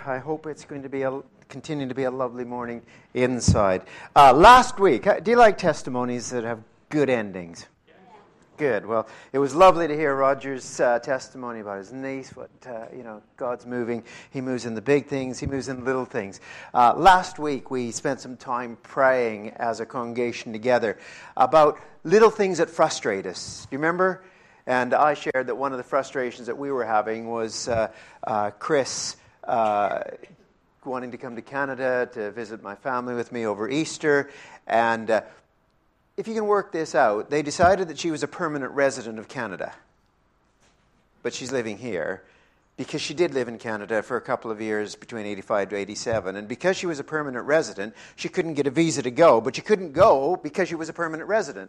I hope it's going to continue to be a lovely morning inside. Last week, do you like testimonies that have good endings? Good. Well, it was lovely to hear Roger's testimony about his niece. God's moving. He moves in the big things. He moves in the little things. Last week, we spent some time praying as a congregation together about little things that frustrate us. Do you remember? And I shared that one of the frustrations that we were having was Chris wanting to come to Canada to visit my family with me over Easter. And if you can work this out, they decided that she was a permanent resident of Canada. But she's living here because she did live in Canada for a couple of years between 85 to 87. And because she was a permanent resident, she couldn't get a visa to go. But she couldn't go because she was a permanent resident.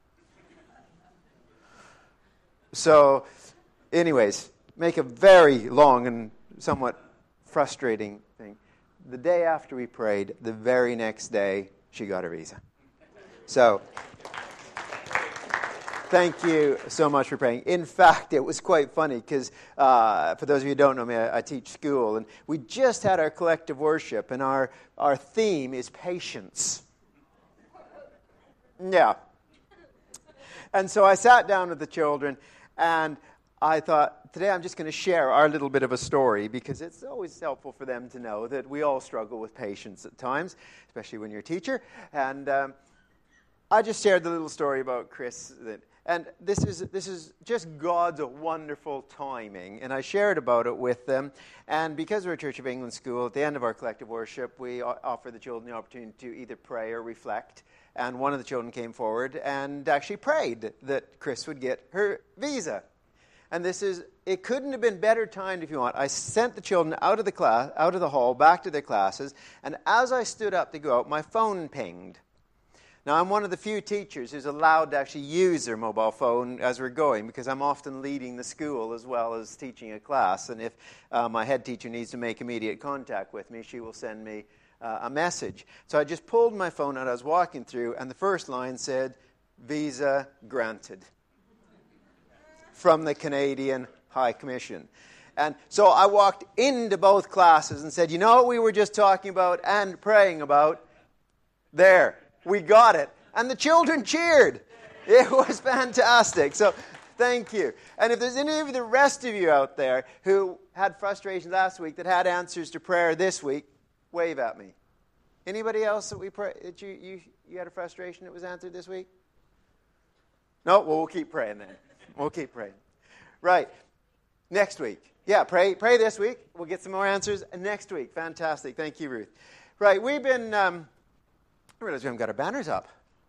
So, anyways, make a very long and somewhat frustrating thing. The day after we prayed, the very next day, she got her visa. So, thank you so much for praying. In fact, it was quite funny because, for those of you who don't know me, I teach school, and we just had our collective worship, and our theme is patience. Yeah. And so I sat down with the children, and I thought, today I'm just going to share our little bit of a story because it's always helpful for them to know that we all struggle with patience at times, especially when you're a teacher. And I just shared the little story about Chris. And this is just God's wonderful timing. And I shared about it with them. And because we're a Church of England school, at the end of our collective worship, we offer the children the opportunity to either pray or reflect. And one of the children came forward and actually prayed that Chris would get her visa. And it couldn't have been better timed if you want. I sent the children out of the hall, back to their classes, and as I stood up to go out, my phone pinged. Now, I'm one of the few teachers who's allowed to actually use their mobile phone as we're going, because I'm often leading the school as well as teaching a class. And if my head teacher needs to make immediate contact with me, she will send me a message. So I just pulled my phone out. I was walking through, and the first line said, "Visa granted," from the Canadian High Commission. And so I walked into both classes and said, you know what we were just talking about and praying about? There, we got it. And the children cheered. It was fantastic. So thank you. And if there's any of the rest of you out there who had frustrations last week that had answers to prayer this week, wave at me. Anybody else that we pray that you had a frustration that was answered this week? No? Well, we'll keep praying then. We'll keep praying. Right. Next week. Yeah, pray this week. We'll get some more answers next week. Fantastic. Thank you, Ruth. Right, we've been... I realize we haven't got our banners up.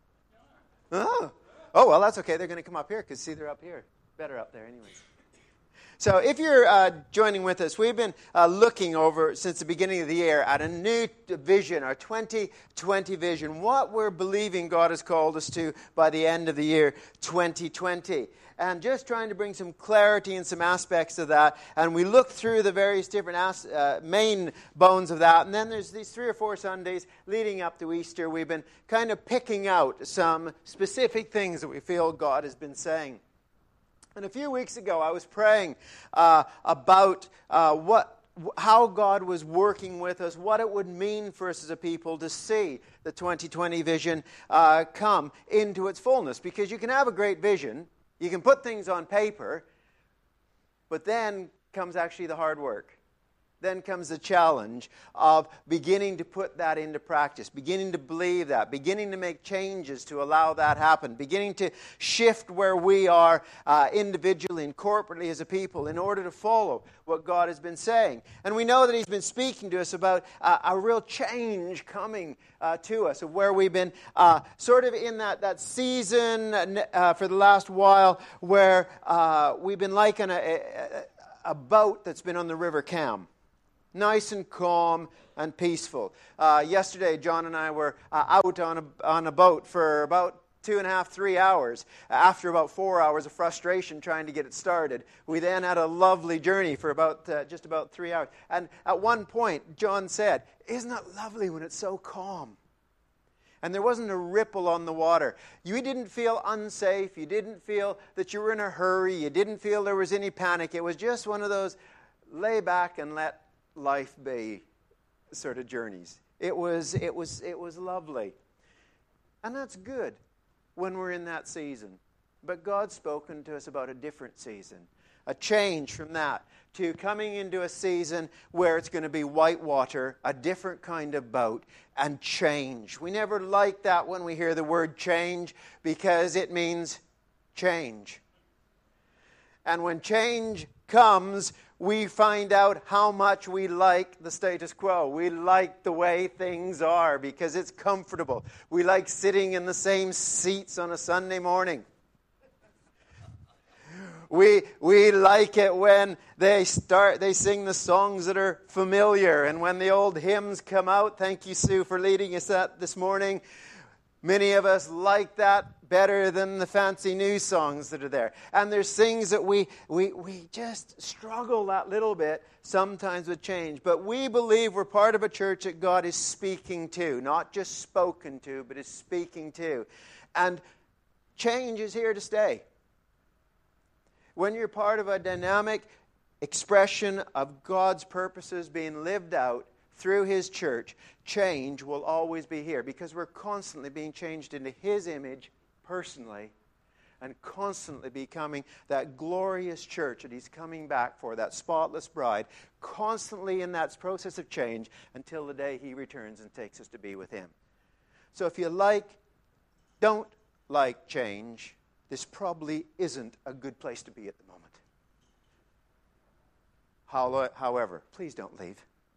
Oh, well, that's okay. They're going to come up here because, see, they're up here. Better up there anyways. So if you're joining with us, we've been looking over since the beginning of the year at a new vision, our 2020 vision, what we're believing God has called us to by the end of the year 2020. And just trying to bring some clarity in some aspects of that. And we look through the various different main bones of that. And then there's these 3 or 4 Sundays leading up to Easter. We've been kind of picking out some specific things that we feel God has been saying. And a few weeks ago, I was praying about how God was working with us, what it would mean for us as a people to see the 2020 vision come into its fullness. Because you can have a great vision, you can put things on paper, but then comes actually the hard work. Then comes the challenge of beginning to put that into practice, beginning to believe that, beginning to make changes to allow that happen, beginning to shift where we are individually and corporately as a people in order to follow what God has been saying. And we know that He's been speaking to us about a real change coming to us, of where we've been sort of in that season for the last while where we've been like on a boat that's been on the River Cam. Nice and calm and peaceful. Yesterday, John and I were out on a boat for about 2.5, 3 hours. After about 4 hours of frustration trying to get it started, we then had a lovely journey for just about 3 hours. And at one point, John said, "Isn't it lovely when it's so calm?" And there wasn't a ripple on the water. You didn't feel unsafe. You didn't feel that you were in a hurry. You didn't feel there was any panic. It was just one of those lay back and let life be sort of journeys. It was lovely. And that's good when we're in that season. But God's spoken to us about a different season. A change from that to coming into a season where it's going to be whitewater, a different kind of boat, and change. We never like that when we hear the word change because it means change. And when change comes, we find out how much we like the status quo. We like the way things are because it's comfortable. We like sitting in the same seats on a Sunday morning. We like it when they sing the songs that are familiar. And when the old hymns come out, thank you, Sue, for leading us that this morning. Many of us like that better than the fancy new songs that are there. And there's things that we just struggle that little bit sometimes with change. But we believe we're part of a church that God is speaking to. Not just spoken to, but is speaking to. And change is here to stay. When you're part of a dynamic expression of God's purposes being lived out through His church, change will always be here because we're constantly being changed into His image personally and constantly becoming that glorious church that He's coming back for, that spotless bride, constantly in that process of change until the day He returns and takes us to be with Him. So if you don't like change, this probably isn't a good place to be at the moment. However, please don't leave.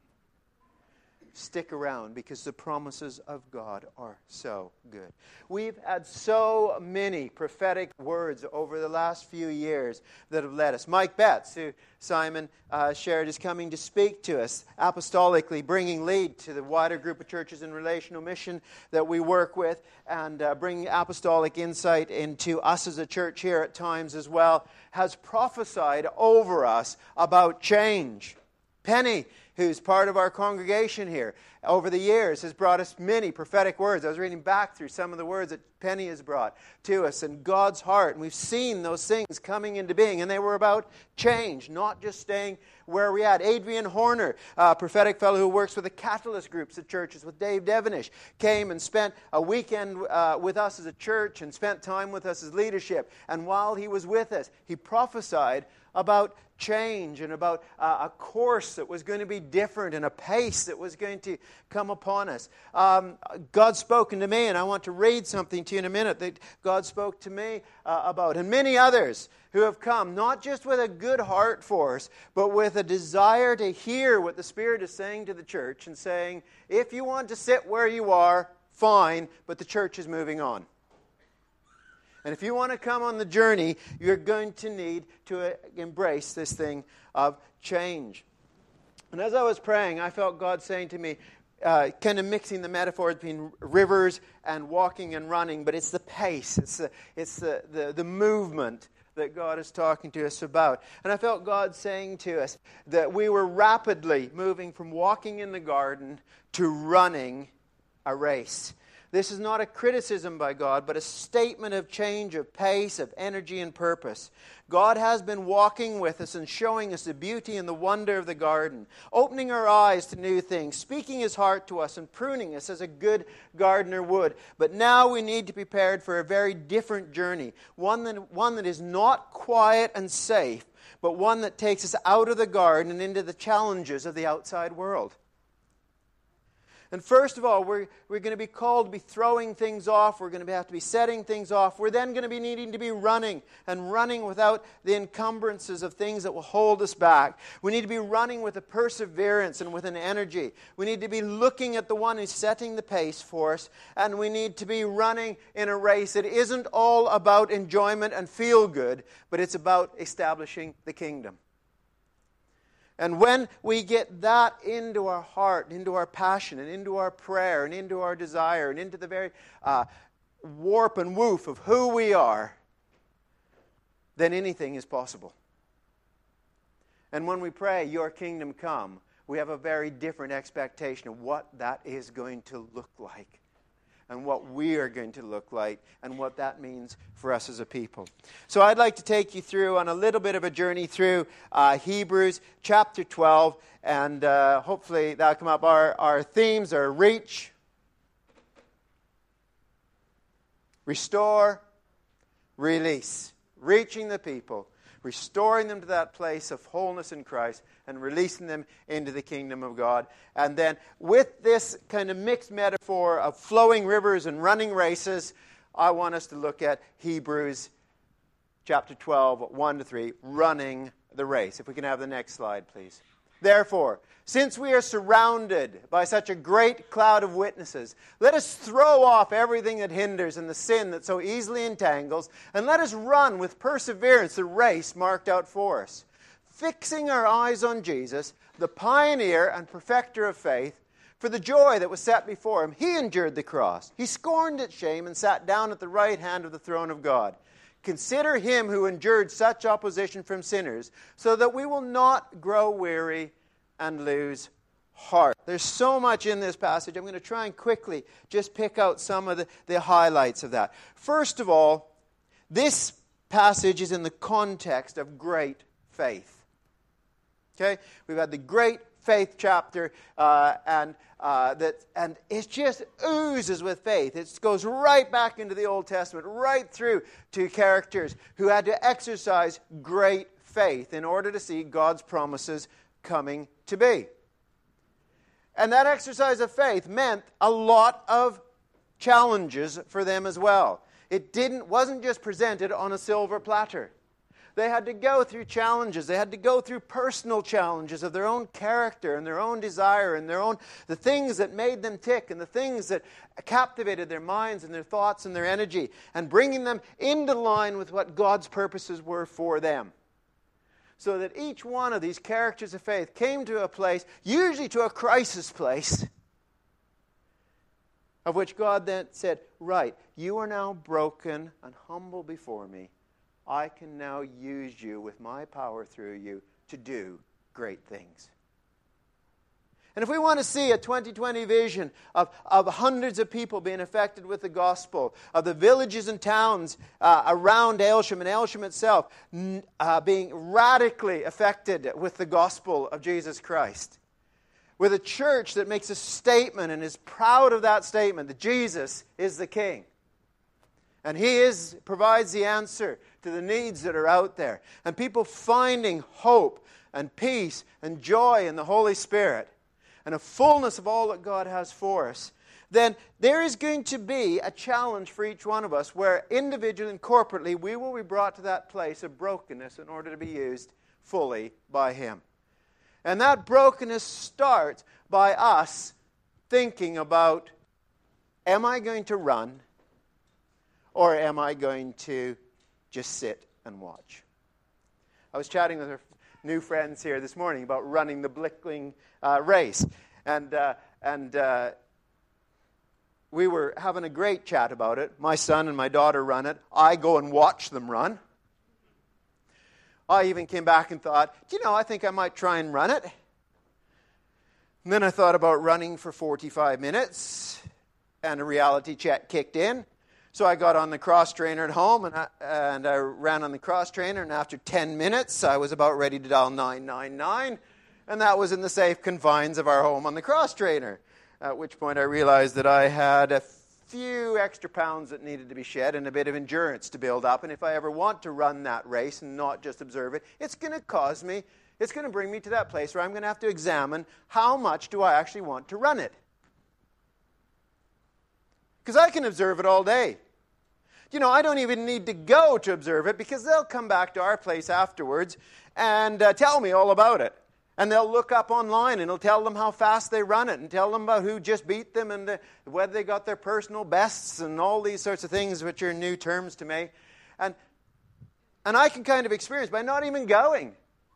Stick around because the promises of God are so good. We've had so many prophetic words over the last few years that have led us. Mike Betts, who Simon shared, is coming to speak to us apostolically, bringing lead to the wider group of churches in relational mission that we work with and bringing apostolic insight into us as a church here at times as well, has prophesied over us about change. Penny, who's part of our congregation here, over the years has brought us many prophetic words. I was reading back through some of the words that Penny has brought to us and God's heart. And we've seen those things coming into being. And they were about change, not just staying where we're at. Adrian Horner, a prophetic fellow who works with the Catalyst groups at churches with Dave Devenish, came and spent a weekend with us as a church and spent time with us as leadership. And while he was with us, he prophesied about change and about a course that was going to be different and a pace that was going to come upon us. God's spoken to me, and I want to read something to you in a minute that God spoke to me about, and many others who have come, not just with a good heart for us, but with a desire to hear what the Spirit is saying to the church and saying, if you want to sit where you are, fine, but the church is moving on. And if you want to come on the journey, you're going to need to embrace this thing of change. And as I was praying, I felt God saying to me, kind of mixing the metaphors between rivers and walking and running, but it's the pace, it's the movement that God is talking to us about. And I felt God saying to us that we were rapidly moving from walking in the garden to running a race. This is not a criticism by God, but a statement of change, of pace, of energy and purpose. God has been walking with us and showing us the beauty and the wonder of the garden, opening our eyes to new things, speaking His heart to us and pruning us as a good gardener would. But now we need to be prepared for a very different journey, one that is not quiet and safe, but one that takes us out of the garden and into the challenges of the outside world. And first of all, we're going to be called to be throwing things off. We're going to have to be setting things off. We're then going to be needing to be running, and running without the encumbrances of things that will hold us back. We need to be running with a perseverance and with an energy. We need to be looking at the one who's setting the pace for us, and we need to be running in a race that isn't all about enjoyment and feel good, but it's about establishing the kingdom. And when we get that into our heart, into our passion, and into our prayer, and into our desire, and into the very warp and woof of who we are, then anything is possible. And when we pray, your kingdom come, we have a very different expectation of what that is going to look like. and what we are going to look like and what that means for us as a people. So I'd like to take you through on a little bit of a journey through Hebrews chapter 12, and hopefully that'll come up. Our themes are reach, restore, release. Reaching the people, restoring them to that place of wholeness in Christ, and releasing them into the kingdom of God. And then with this kind of mixed metaphor of flowing rivers and running races, I want us to look at Hebrews chapter 12, 1-3, running the race. If we can have the next slide, please. Therefore, since we are surrounded by such a great cloud of witnesses, let us throw off everything that hinders and the sin that so easily entangles, and let us run with perseverance the race marked out for us, fixing our eyes on Jesus, the pioneer and perfecter of faith. For the joy that was set before him, he endured the cross. He scorned its shame and sat down at the right hand of the throne of God. Consider him who endured such opposition from sinners, so that we will not grow weary and lose heart. There's so much in this passage. I'm going to try and quickly just pick out some of the highlights of that. First of all, this passage is in the context of great faith. Okay? We've had the great faith chapter, and it just oozes with faith. It goes right back into the Old Testament, right through to characters who had to exercise great faith in order to see God's promises coming to be. And that exercise of faith meant a lot of challenges for them as well. It wasn't just presented on a silver platter. They had to go through challenges. They had to go through personal challenges of their own character and their own desire and the things that made them tick and the things that captivated their minds and their thoughts and their energy, and bringing them into line with what God's purposes were for them. So that each one of these characters of faith came to a place, usually to a crisis place, of which God then said, right, you are now broken and humble before me. I can now use you with my power through you to do great things. And if we want to see a 2020 vision of hundreds of people being affected with the gospel, of the villages and towns around Aylsham and Aylsham itself being radically affected with the gospel of Jesus Christ, with a church that makes a statement and is proud of that statement that Jesus is the King, and He provides the answer to the needs that are out there, and people finding hope and peace and joy in the Holy Spirit, and a fullness of all that God has for us, then there is going to be a challenge for each one of us where individually and corporately we will be brought to that place of brokenness in order to be used fully by Him. And that brokenness starts by us thinking about, am I going to run or am I going to just sit and watch? I was chatting with our new friends here this morning about running the Blickling race. And we were having a great chat about it. My son and my daughter run it. I go and watch them run. I even came back and thought, I think I might try and run it. And then I thought about running for 45 minutes, and a reality check kicked in. So I got on the cross trainer at home, and I ran on the cross trainer, and after 10 minutes, I was about ready to dial 999, and that was in the safe confines of our home on the cross trainer, at which point I realized that I had a few extra pounds that needed to be shed and a bit of endurance to build up, and if I ever want to run that race and not just observe it, it's going to bring me to that place where I'm going to have to examine how much do I actually want to run it. Because I can observe it all day. I don't even need to go to observe it because they'll come back to our place afterwards and tell me all about it. And they'll look up online and it'll tell them how fast they run it and tell them about who just beat them and whether they got their personal bests and all these sorts of things which are new terms to me. And I can kind of experience by not even going.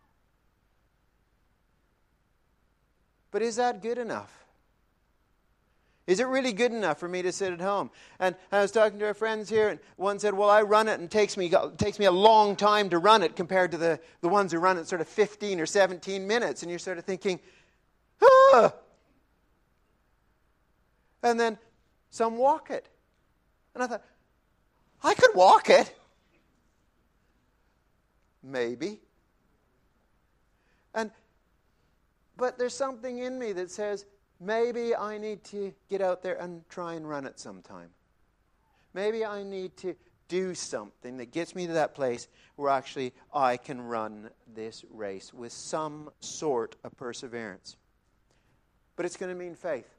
But is that good enough? Is it really good enough for me to sit at home? And I was talking to our friends here, and one said, well, I run it, and it takes me a long time to run it compared to the ones who run it sort of 15 or 17 minutes. And you're sort of thinking, ah! And then Some walk it. And I thought, I could walk it. Maybe. But there's something in me that says, maybe I need to get out there and try and run it sometime. Maybe I need to do something that gets me to that place where actually I can run this race with some sort of perseverance. But it's going to mean faith.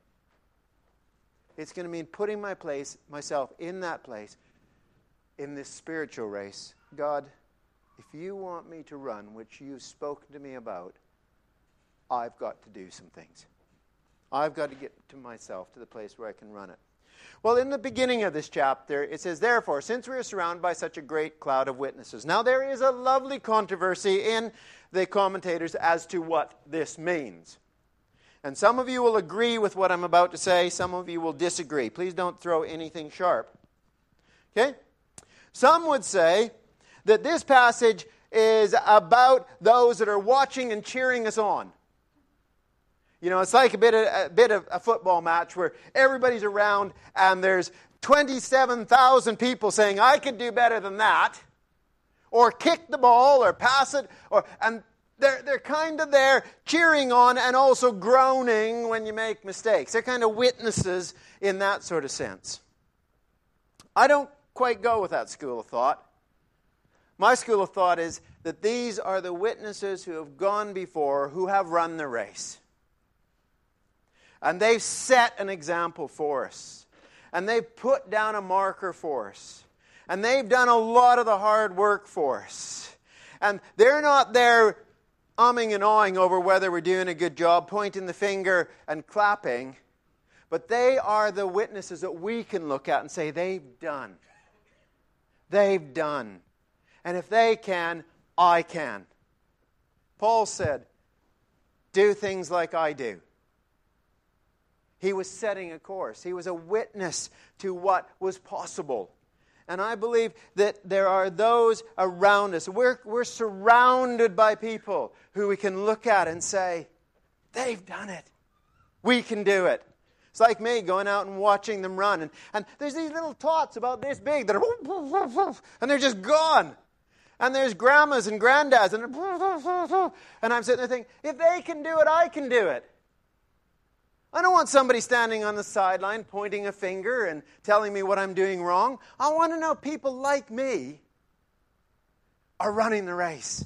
It's going to mean putting myself in that place, in this spiritual race. God, if you want me to run, which you've spoken to me about, I've got to do some things. I've got to get to myself to the place where I can run it. Well, in the beginning of this chapter, it says, therefore, since we are surrounded by such a great cloud of witnesses. Now, there is a lovely controversy in the commentators as to what this means. And some of you will agree with what I'm about to say. Some of you will disagree. Please don't throw anything sharp. Okay? Some would say that this passage is about those that are watching and cheering us on. You know, it's like a bit of a football match where everybody's around and there's 27,000 people saying, I could do better than that. Or kick the ball or pass it. And they're kind of there cheering on and also groaning when you make mistakes. They're kind of witnesses in that sort of sense. I don't quite go with that school of thought. My school of thought is that these are the witnesses who have gone before, who have run the race. And they've set an example for us. And they've put down a marker for us. And they've done a lot of the hard work for us. And they're not there umming and ahhing over whether we're doing a good job, pointing the finger and clapping. But they are the witnesses that we can look at and say, they've done. They've done. And if they can, I can. Paul said, do things like I do. He was setting a course. He was a witness to what was possible. And I believe that there are those around us. We're surrounded by people who we can look at and say, they've done it. We can do it. It's like me going out and watching them run. And there's these little tots about this big that are, and they're just gone. And there's grandmas and granddads. And I'm sitting there thinking, if they can do it, I can do it. I don't want somebody standing on the sideline pointing a finger and telling me what I'm doing wrong. I want to know people like me are running the race.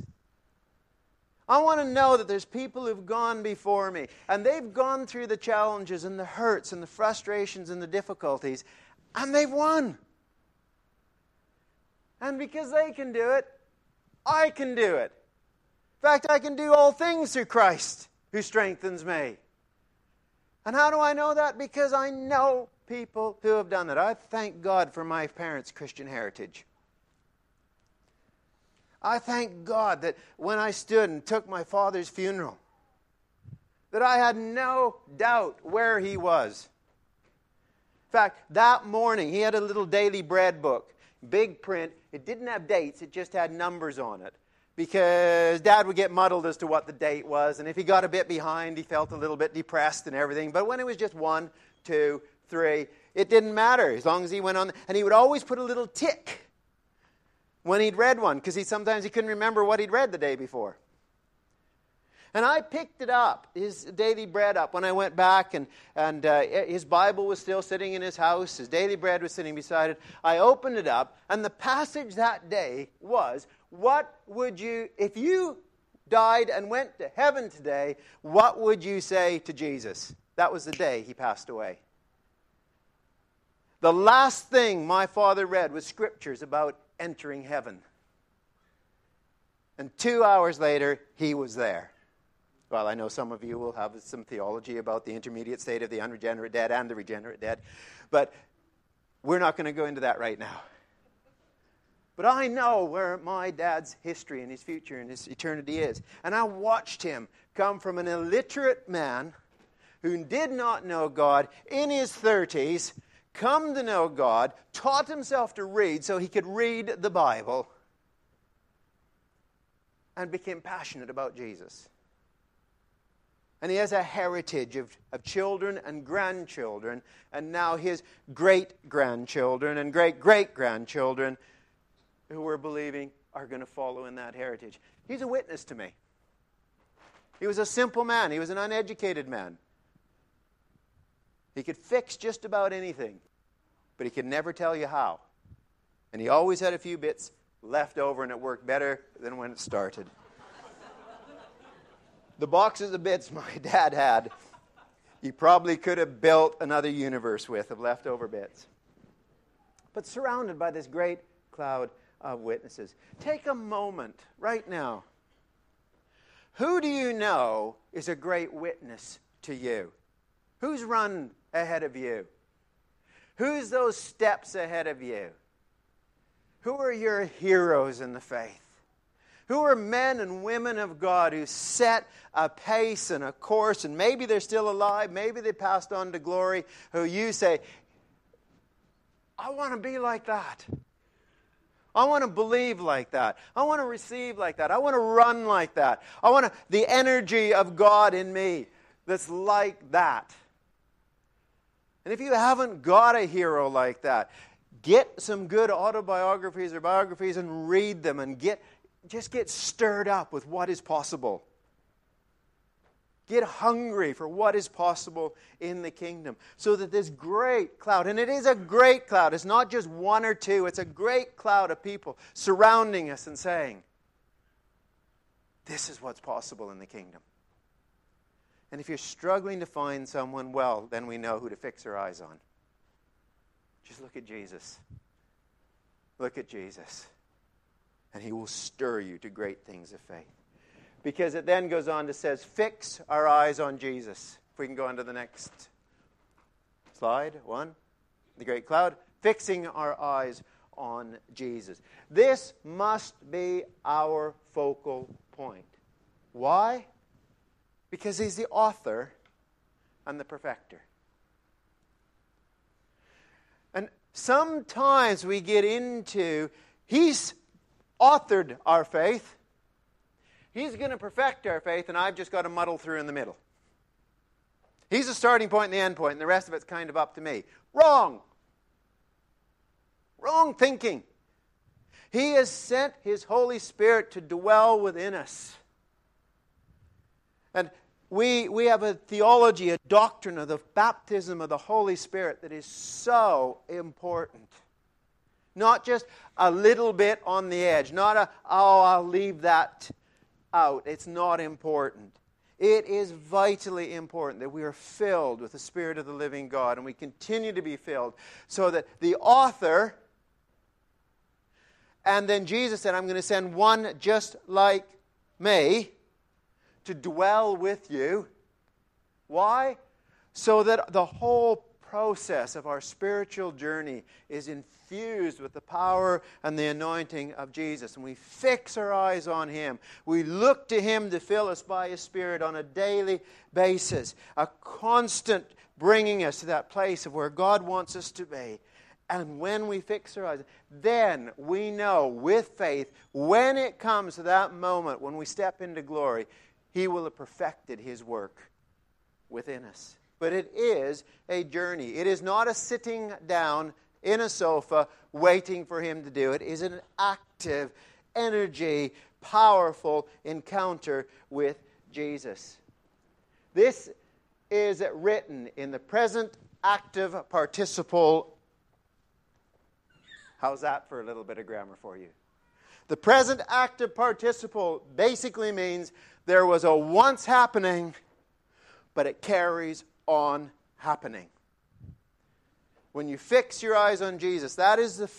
I want to know that there's people who've gone before me and they've gone through the challenges and the hurts and the frustrations and the difficulties and they've won. And because they can do it, I can do it. In fact, I can do all things through Christ who strengthens me. And how do I know that? Because I know people who have done it. I thank God for my parents' Christian heritage. I thank God that when I stood and took my father's funeral, that I had no doubt where he was. In fact, that morning, he had a little daily bread book, big print. It didn't have dates, it just had numbers on it. Because Dad would get muddled as to what the date was. And if he got a bit behind, he felt a little bit depressed and everything. But when it was just 1, 2, 3, it didn't matter as long as he went on. And he would always put a little tick when he'd read one. Because sometimes he couldn't remember what he'd read the day before. And I picked it up, his daily bread up, when I went back. And his Bible was still sitting in his house. His daily bread was sitting beside it. I opened it up. And the passage that day was, what would you, if you died and went to heaven today, what would you say to Jesus? That was the day he passed away. The last thing my father read was scriptures about entering heaven. And 2 hours later, he was there. Well, I know some of you will have some theology about the intermediate state of the unregenerate dead and the regenerate dead, but we're not going to go into that right now. But I know where my dad's history and his future and his eternity is. And I watched him come from an illiterate man who did not know God in his 30s, come to know God, taught himself to read so he could read the Bible, and became passionate about Jesus. And he has a heritage of children and grandchildren, and now his great-grandchildren and great-great-grandchildren who we're believing are going to follow in that heritage. He's a witness to me. He was a simple man. He was an uneducated man. He could fix just about anything, but he could never tell you how. And he always had a few bits left over, and it worked better than when it started. The boxes of bits my dad had, he probably could have built another universe with of leftover bits. But surrounded by this great cloud of witnesses. Take a moment right now. Who do you know is a great witness to you? Who's run ahead of you? Who's those steps ahead of you? Who are your heroes in the faith? Who are men and women of God who set a pace and a course, and maybe they're still alive, maybe they passed on to glory, who you say, I want to be like that. I want to believe like that. I want to receive like that. I want to run like that. I want the energy of God in me that's like that. And if you haven't got a hero like that, get some good autobiographies or biographies and read them and just get stirred up with what is possible. Get hungry for what is possible in the kingdom. So that this great cloud, and it is a great cloud, it's not just one or two, it's a great cloud of people surrounding us and saying, this is what's possible in the kingdom. And if you're struggling to find someone, well, then we know who to fix our eyes on. Just look at Jesus. Look at Jesus. And he will stir you to great things of faith. Because it then goes on to says, fix our eyes on Jesus. If we can go on to the next slide. One. The great cloud. Fixing our eyes on Jesus. This must be our focal point. Why? Because he's the author and the perfecter. And sometimes we get into, he's authored our faith. He's going to perfect our faith, and I've just got to muddle through in the middle. He's the starting point and the end point, and the rest of it's kind of up to me. Wrong. Wrong thinking. He has sent His Holy Spirit to dwell within us. And we have a theology, a doctrine of the baptism of the Holy Spirit that is so important. Not just a little bit on the edge. Not I'll leave that out. It's not important. It is vitally important that we are filled with the Spirit of the living God, and we continue to be filled, so that the author, and then Jesus said, I'm going to send one just like me to dwell with you. Why? So that the whole process of our spiritual journey is infused with the power and the anointing of Jesus. And we fix our eyes on Him. We look to Him to fill us by His Spirit on a daily basis. A constant bringing us to that place of where God wants us to be. And when we fix our eyes, then we know with faith, when it comes to that moment when we step into glory, He will have perfected His work within us. But it is a journey. It is not a sitting down in a sofa waiting for Him to do it. It is an active, energy, powerful encounter with Jesus. This is written in the present active participle. How's that for a little bit of grammar for you? The present active participle basically means there was a once happening, but it carries on happening. When you fix your eyes on Jesus, that is the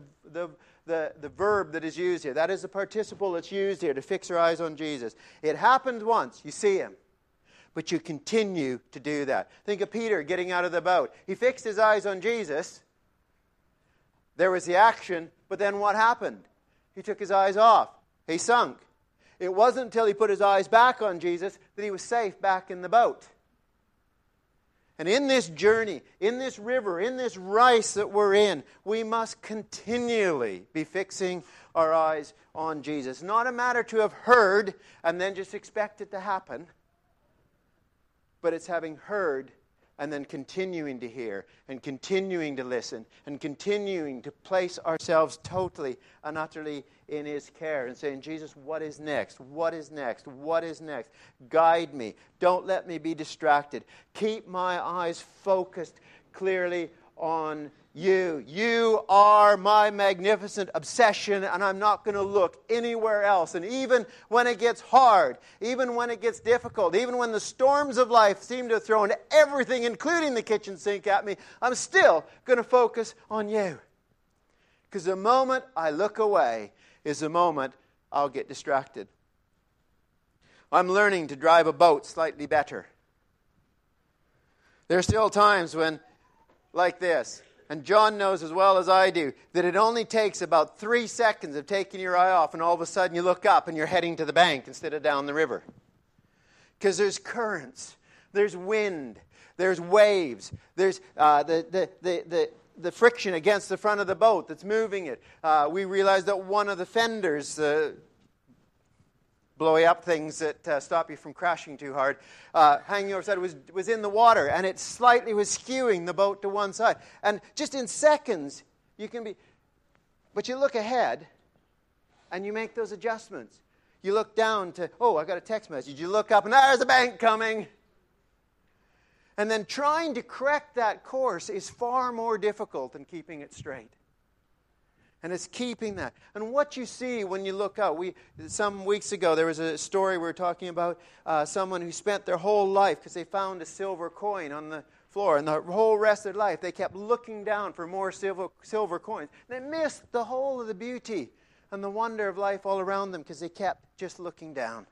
verb that is used here. That is the participle that's used here, to fix your eyes on Jesus. It happened once. You see Him. But you continue to do that. Think of Peter getting out of the boat. He fixed his eyes on Jesus. There was the action, but then what happened? He took his eyes off. He sunk. It wasn't until he put his eyes back on Jesus that he was safe back in the boat. And in this journey, in this river, in this race that we're in, we must continually be fixing our eyes on Jesus. Not a matter to have heard and then just expect it to happen. but it's having heard and then continuing to hear and continuing to listen and continuing to place ourselves totally and utterly in His care and saying, Jesus, what is next? What is next? What is next? Guide me. Don't let me be distracted. Keep my eyes focused clearly on You. You are my magnificent obsession, and I'm not going to look anywhere else. And even when it gets hard, even when it gets difficult, even when the storms of life seem to have thrown everything, including the kitchen sink, at me, I'm still going to focus on You. Because the moment I look away is the moment I'll get distracted. I'm learning to drive a boat slightly better. There are still times when, like this, and John knows as well as I do, that it only takes about 3 seconds of taking your eye off, and all of a sudden you look up and you're heading to the bank instead of down the river. Because there's currents, there's wind, there's waves, there's the friction against the front of the boat that's moving it. We realized that one of the fenders, blowy up things that stop you from crashing too hard, hanging over side was in the water, and it slightly was skewing the boat to one side. And just in seconds, you can be... But you look ahead, and you make those adjustments. You look down to, I got a text message. You look up, and there's a bank coming. And then trying to correct that course is far more difficult than keeping it straight. And it's keeping that. And what you see when you look out, some weeks ago there was a story we were talking about someone who spent their whole life because they found a silver coin on the floor, and the whole rest of their life they kept looking down for more silver coins. And they missed the whole of the beauty and the wonder of life all around them because they kept just looking down.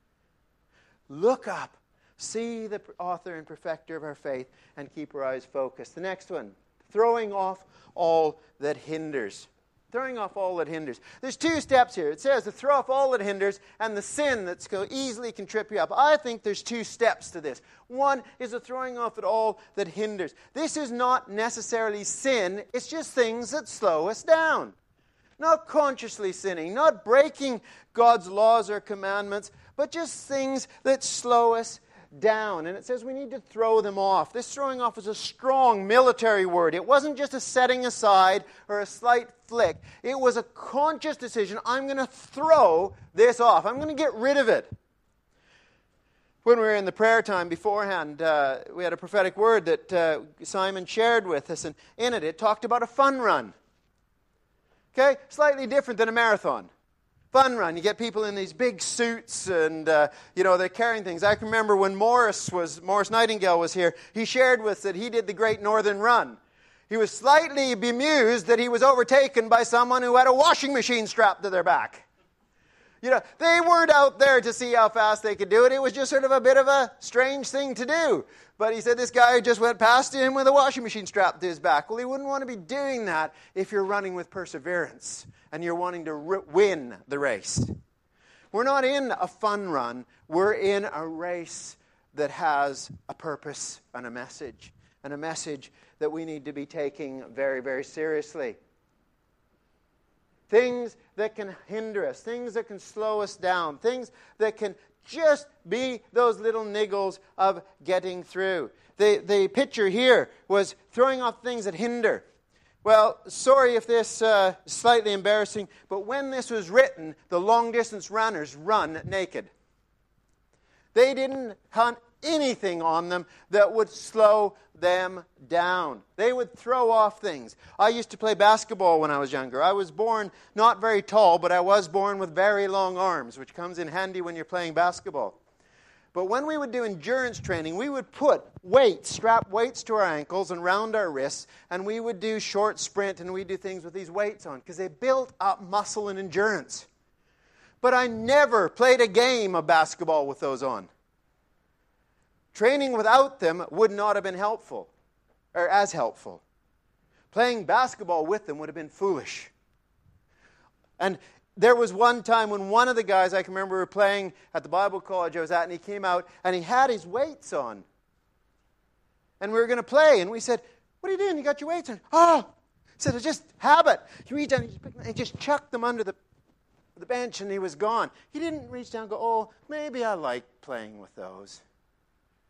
Look up. See the author and perfecter of our faith and keep our eyes focused. The next one, throwing off all that hinders. Throwing off all that hinders. There's 2 steps here. It says to throw off all that hinders and the sin that so easily can trip you up. I think there's 2 steps to this. One is the throwing off it all that hinders. This is not necessarily sin. It's just things that slow us down. Not consciously sinning, not breaking God's laws or commandments, but just things that slow us down. And it says we need to throw them off. This throwing off is a strong military word. It wasn't just a setting aside or a slight flick. It was a conscious decision. I'm going to throw this off. I'm going to get rid of it. When we were in the prayer time beforehand, we had a prophetic word that Simon shared with us, and in it talked about a fun run. Okay? Slightly different than a marathon. Fun run. You get people in these big suits and, they're carrying things. I can remember when Morris Nightingale was here, he shared with us that he did the Great Northern Run. He was slightly bemused that he was overtaken by someone who had a washing machine strapped to their back. They weren't out there to see how fast they could do it. It was just sort of a bit of a strange thing to do. But he said this guy just went past him with a washing machine strapped to his back. Well, he wouldn't want to be doing that if you're running with perseverance and you're wanting to win the race. We're not in a fun run. We're in a race that has a purpose and a message that we need to be taking very, very seriously. Things that can hinder us, things that can slow us down, things that can just be those little niggles of getting through. The picture here was throwing off things that hinder. Well, sorry if this is slightly embarrassing, but when this was written, the long-distance runners run naked. They didn't hunt anything on them that would slow them down. They would throw off things. I used to play basketball when I was younger. I was born not very tall, but I was born with very long arms, which comes in handy when you're playing basketball. But when we would do endurance training, we would strap weights to our ankles and round our wrists, and we would do short sprint, and we'd do things with these weights on, because they built up muscle and endurance. But I never played a game of basketball with those on. Training without them would not have been helpful, or as helpful. Playing basketball with them would have been foolish. And there was one time when one of the guys, I can remember we were playing at the Bible college I was at, and he came out and he had his weights on. And we were going to play, and we said, "What are you doing? You got your weights on." "Oh," he said, "it's just habit." He reached down and just chucked them under the bench, and he was gone. He didn't reach down and go, "Oh, maybe I like playing with those."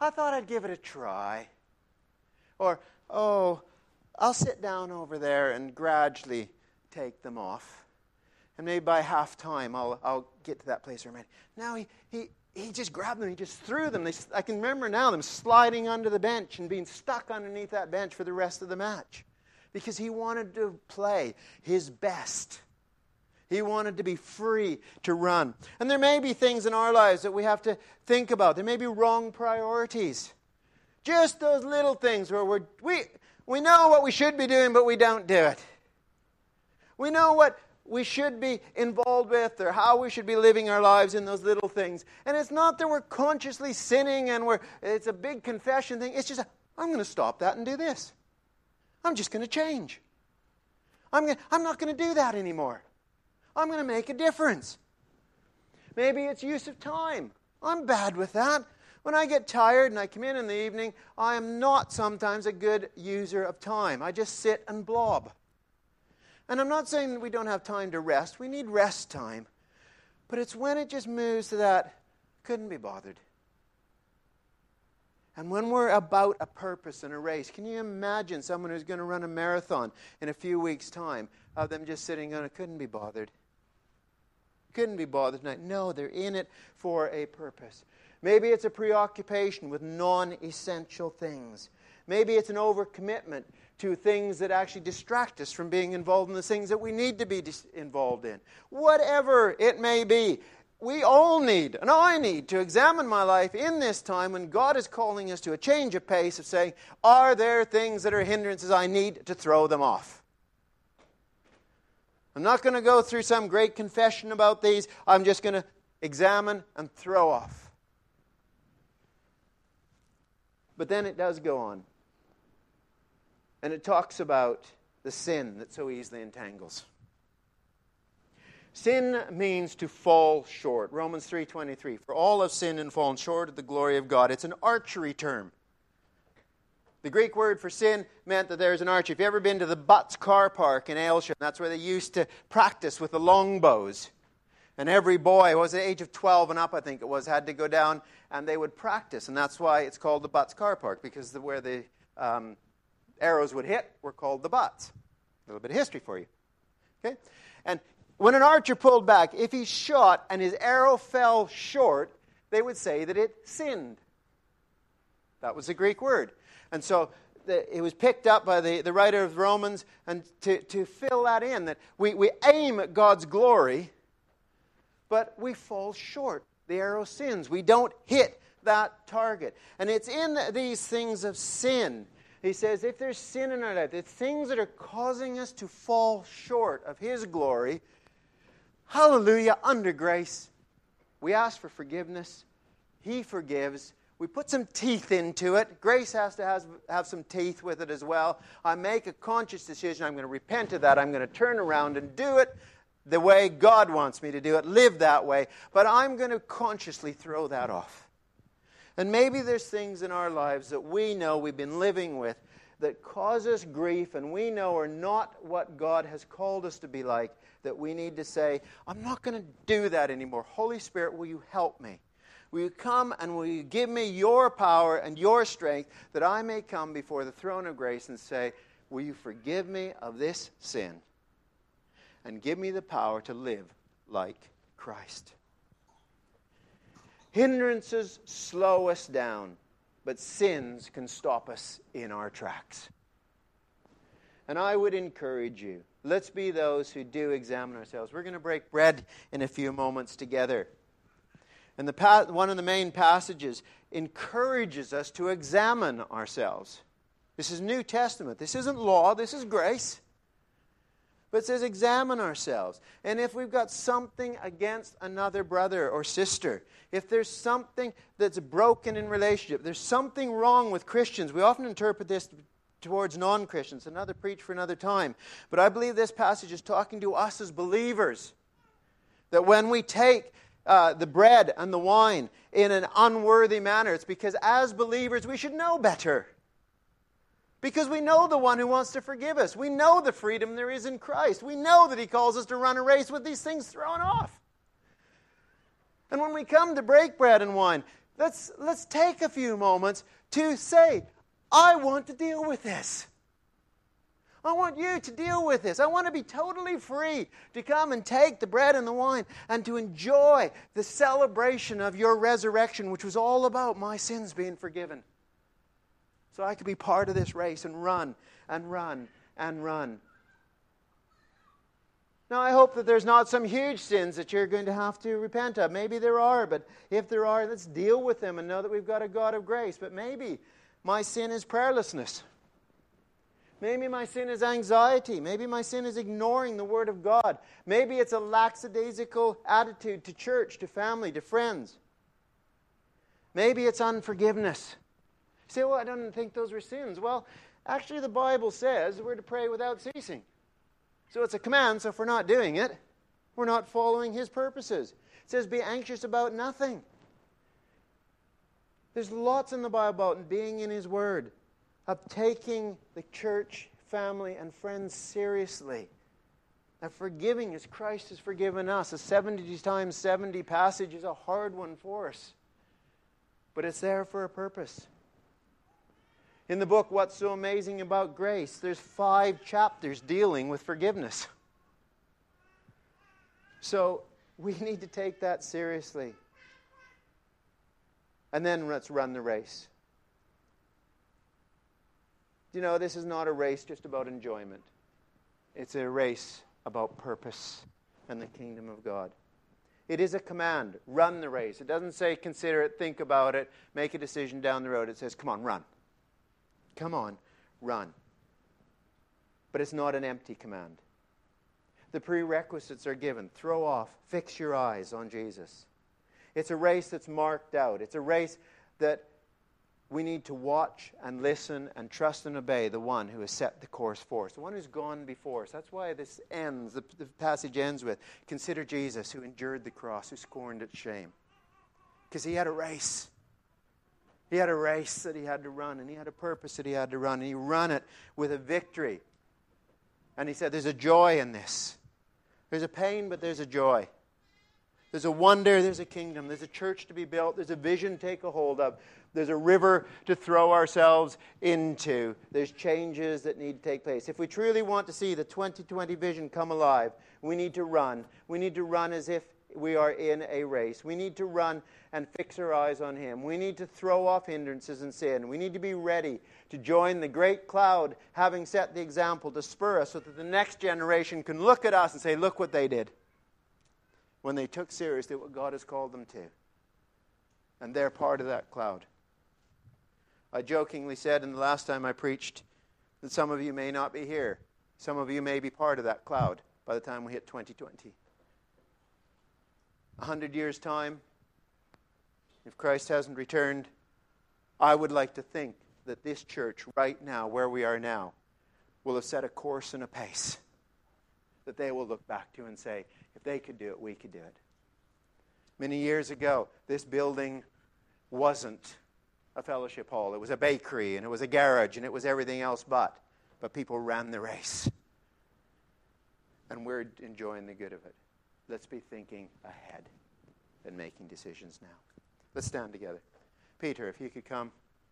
I thought I'd give it a try. Or, oh, I'll sit down over there and gradually take them off. And maybe by halftime, I'll get to that place where I'm ready. Now he just grabbed them. He just threw them. I can remember now them sliding under the bench and being stuck underneath that bench for the rest of the match. Because he wanted to play his best. He wanted to be free to run. And there may be things in our lives that we have to think about. There may be wrong priorities. Just those little things where we know what we should be doing, but we don't do it. We know what we should be involved with or how we should be living our lives in those little things. And it's not that we're consciously sinning and it's a big confession thing. It's just, I'm going to stop that and do this. I'm just going to change. I'm not going to do that anymore. I'm going to make a difference. Maybe it's use of time. I'm bad with that. When I get tired and I come in the evening, I am not sometimes a good user of time. I just sit and blob. And I'm not saying that we don't have time to rest. We need rest time. But it's when it just moves to that, couldn't be bothered. And when we're about a purpose and a race, can you imagine someone who's going to run a marathon in a few weeks' time, of them just sitting on it, couldn't be bothered. Couldn't be bothered tonight. No, they're in it for a purpose. Maybe it's a preoccupation with non-essential things. Maybe it's an overcommitment to things that actually distract us from being involved in the things that we need to be involved in. Whatever it may be, we all need, and I need, to examine my life in this time when God is calling us to a change of pace of saying, are there things that are hindrances? I need to throw them off. I'm not going to go through some great confession about these. I'm just going to examine and throw off. But then it does go on. And it talks about the sin that so easily entangles. Sin means to fall short. Romans 3:23. For all have sinned and fallen short of the glory of God. It's an archery term. The Greek word for sin meant that there's an archer. If you've ever been to the Butts car park in Aylsham, that's where they used to practice with the longbows. And every boy, was the age of 12 and up, I think it was, had to go down and they would practice. And that's why it's called the Butts car park, because where the arrows would hit were called the butts. A little bit of history for you. Okay? And when an archer pulled back, if he shot and his arrow fell short, they would say that it sinned. That was the Greek word. And so it was picked up by the writer of Romans, and to fill that in, that we aim at God's glory, but we fall short. The arrow sins. We don't hit that target. And it's in these things of sin. He says, if there's sin in our life, the things that are causing us to fall short of His glory, hallelujah, under grace, we ask for forgiveness. He forgives. We put some teeth into it. Grace has to have some teeth with it as well. I make a conscious decision. I'm going to repent of that. I'm going to turn around and do it the way God wants me to do it. Live that way. But I'm going to consciously throw that off. And maybe there's things in our lives that we know we've been living with that cause us grief and we know are not what God has called us to be like, that we need to say, I'm not going to do that anymore. Holy Spirit, will you help me? Will you come and will you give me your power and your strength that I may come before the throne of grace and say, will you forgive me of this sin and give me the power to live like Christ? Hindrances slow us down, but sins can stop us in our tracks. And I would encourage you, let's be those who do examine ourselves. We're going to break bread in a few moments together. And one of the main passages encourages us to examine ourselves. This is New Testament. This isn't law. This is grace. But it says examine ourselves. And if we've got something against another brother or sister, if there's something that's broken in relationship, there's something wrong with Christians. We often interpret this towards non-Christians. Another preach for another time. But I believe this passage is talking to us as believers. That when we take the bread and the wine in an unworthy manner, it's because as believers we should know better. Because we know the one who wants to forgive us. We know the freedom there is in Christ. We know that He calls us to run a race with these things thrown off. And when we come to break bread and wine, Let's take a few moments to say, I want to deal with this. I want you to deal with this. I want to be totally free to come and take the bread and the wine and to enjoy the celebration of your resurrection, which was all about my sins being forgiven. So I could be part of this race and run and run and run. Now, I hope that there's not some huge sins that you're going to have to repent of. Maybe there are, but if there are, let's deal with them and know that we've got a God of grace. But maybe my sin is prayerlessness. Maybe my sin is anxiety. Maybe my sin is ignoring the Word of God. Maybe it's a lackadaisical attitude to church, to family, to friends. Maybe it's unforgiveness. You say, well, I don't think those were sins. Well, actually the Bible says we're to pray without ceasing. So it's a command, so if we're not doing it, we're not following His purposes. It says be anxious about nothing. There's lots in the Bible about being in His Word, of taking the church, family, and friends seriously, of forgiving as Christ has forgiven us. A 70 times 70 passage is a hard one for us, but it's there for a purpose. In the book, What's So Amazing About Grace, there's 5 chapters dealing with forgiveness. So we need to take that seriously. And then let's run the race. You know, this is not a race just about enjoyment. It's a race about purpose and the kingdom of God. It is a command. Run the race. It doesn't say consider it, think about it, make a decision down the road. It says, come on, run. Come on, run. But it's not an empty command. The prerequisites are given. Throw off, fix your eyes on Jesus. It's a race that's marked out. It's a race that we need to watch and listen and trust and obey the one who has set the course for us, the one who's gone before us. That's why this ends, the passage ends with, consider Jesus who endured the cross, who scorned its shame. Because He had a race. He had a race that He had to run, and He had a purpose that He had to run, and He ran it with a victory. And He said, there's a joy in this. There's a pain, but there's a joy. There's a wonder, there's a kingdom, there's a church to be built, there's a vision to take a hold of, there's a river to throw ourselves into, there's changes that need to take place. If we truly want to see the 2020 vision come alive, we need to run. We need to run as if we are in a race. We need to run and fix our eyes on Him. We need to throw off hindrances and sin. We need to be ready to join the great cloud, having set the example to spur us so that the next generation can look at us and say, look what they did when they took seriously what God has called them to. And they're part of that cloud. I jokingly said in the last time I preached that some of you may not be here. Some of you may be part of that cloud by the time we hit 2020. 100 years' time, if Christ hasn't returned, I would like to think that this church right now, where we are now, will have set a course and a pace that they will look back to and say, if they could do it, we could do it. Many years ago, this building wasn't a fellowship hall. It was a bakery, and it was a garage, and it was everything else but. But people ran the race. And we're enjoying the good of it. Let's be thinking ahead and making decisions now. Let's stand together. Peter, if you could come.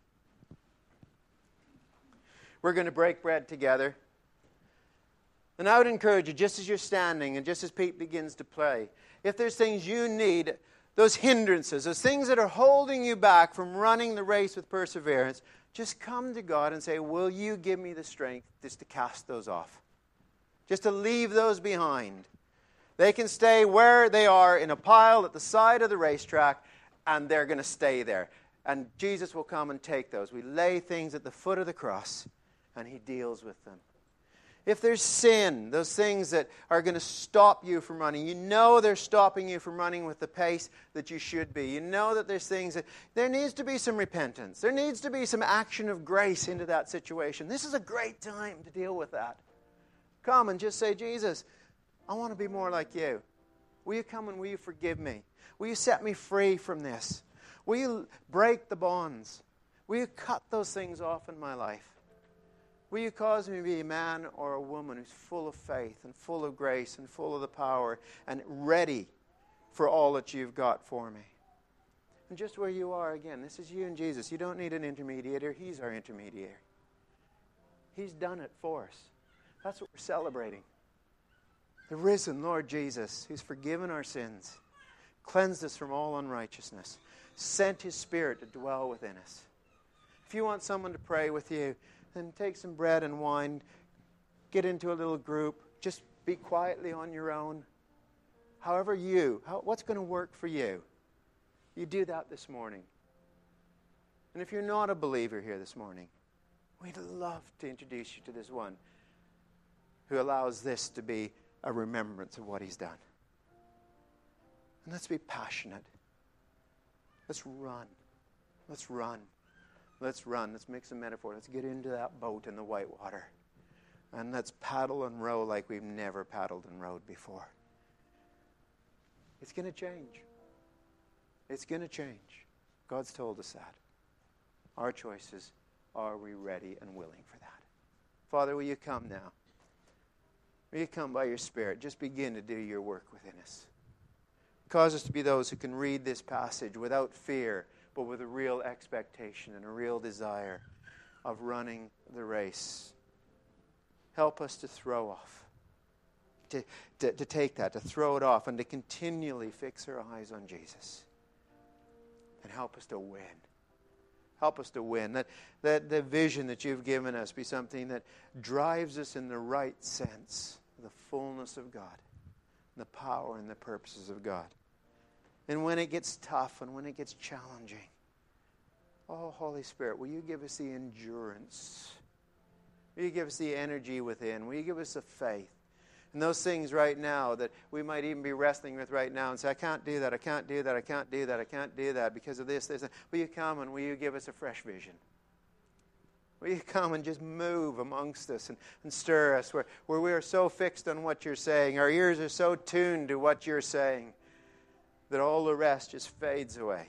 We're going to break bread together. And I would encourage you, just as you're standing and just as Pete begins to play, if there's things you need, those hindrances, those things that are holding you back from running the race with perseverance, just come to God and say, will you give me the strength just to cast those off? Just to leave those behind. They can stay where they are in a pile at the side of the racetrack, and they're going to stay there. And Jesus will come and take those. We lay things at the foot of the cross, and He deals with them. If there's sin, those things that are going to stop you from running, you know they're stopping you from running with the pace that you should be. You know that there's things that there needs to be some repentance. There needs to be some action of grace into that situation. This is a great time to deal with that. Come and just say, Jesus, I want to be more like you. Will you come and will you forgive me? Will you set me free from this? Will you break the bonds? Will you cut those things off in my life? Will you cause me to be a man or a woman who's full of faith and full of grace and full of the power and ready for all that you've got for me? And just where you are, again, this is you and Jesus. You don't need an intermediator. He's our intermediary. He's done it for us. That's what we're celebrating. The risen Lord Jesus, who's forgiven our sins, cleansed us from all unrighteousness, sent His Spirit to dwell within us. If you want someone to pray with you, then take some bread and wine, get into a little group, just be quietly on your own. However what's going to work for you? You do that this morning. And if you're not a believer here this morning, we'd love to introduce you to this one who allows this to be a remembrance of what He's done. And let's be passionate. Let's run. Let's run. Let's run. Let's mix a metaphor. Let's get into that boat in the white water. And let's paddle and row like we've never paddled and rowed before. It's going to change. It's going to change. God's told us that. Our choice is, are we ready and willing for that? Father, will you come now? Will you come by your Spirit? Just begin to do your work within us. Cause us to be those who can read this passage without fear, but with a real expectation and a real desire of running the race. Help us to throw off, to take that, to throw it off, and to continually fix our eyes on Jesus. And help us to win. Help us to win. That the vision that you've given us be something that drives us in the right sense, the fullness of God, the power and the purposes of God. And when it gets tough and when it gets challenging, oh, Holy Spirit, will you give us the endurance? Will you give us the energy within? Will you give us the faith? And those things right now that we might even be wrestling with right now and say, I can't do that, I can't do that, I can't do that, I can't do that because of this. Will you come and will you give us a fresh vision? Will you come and just move amongst us and stir us where we are so fixed on what you're saying, our ears are so tuned to what you're saying, that all the rest just fades away.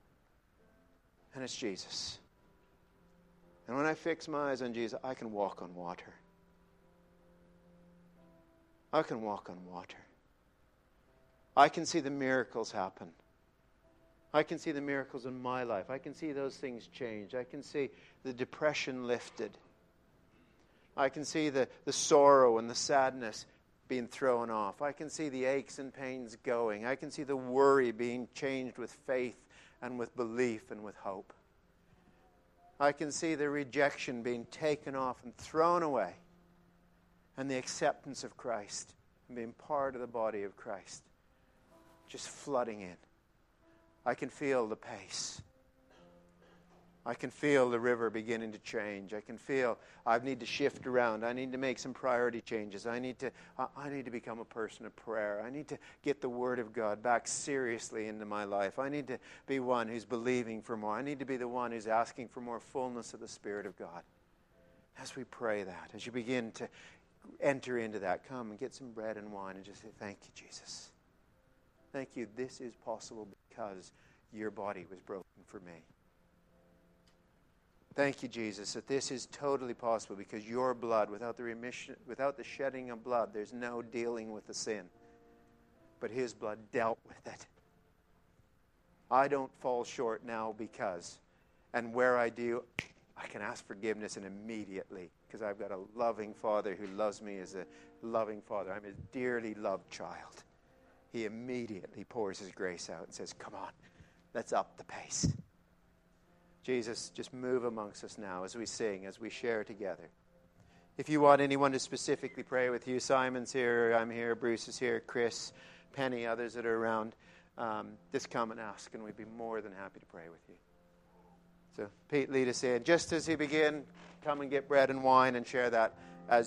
And it's Jesus. And when I fix my eyes on Jesus, I can walk on water. I can walk on water. I can see the miracles happen. I can see the miracles in my life. I can see those things change. I can see the depression lifted. I can see the sorrow and the sadness being thrown off. I can see the aches and pains going. I can see the worry being changed with faith and with belief and with hope. I can see the rejection being taken off and thrown away, and the acceptance of Christ and being part of the body of Christ just flooding in. I can feel the pace. I can feel the river beginning to change. I can feel I need to shift around. I need to make some priority changes. I need to become a person of prayer. I need to get the Word of God back seriously into my life. I need to be one who's believing for more. I need to be the one who's asking for more fullness of the Spirit of God. As we pray that, as you begin to enter into that, come and get some bread and wine and just say, thank you, Jesus. Thank you. This is possible because your body was broken for me. Thank you, Jesus, that this is totally possible because your blood, without the shedding of blood, there's no dealing with the sin. But his blood dealt with it. I don't fall short now because, and where I do, I can ask forgiveness and immediately, because I've got a loving Father who loves me as a loving Father. I'm his dearly loved child. He immediately pours his grace out and says, come on, let's up the pace. Jesus, just move amongst us now as we sing, as we share together. If you want anyone to specifically pray with you, Simon's here, I'm here, Bruce is here, Chris, Penny, others that are around, just come and ask, and we'd be more than happy to pray with you. So Pete, lead us in. Just as he begin, come and get bread and wine and share that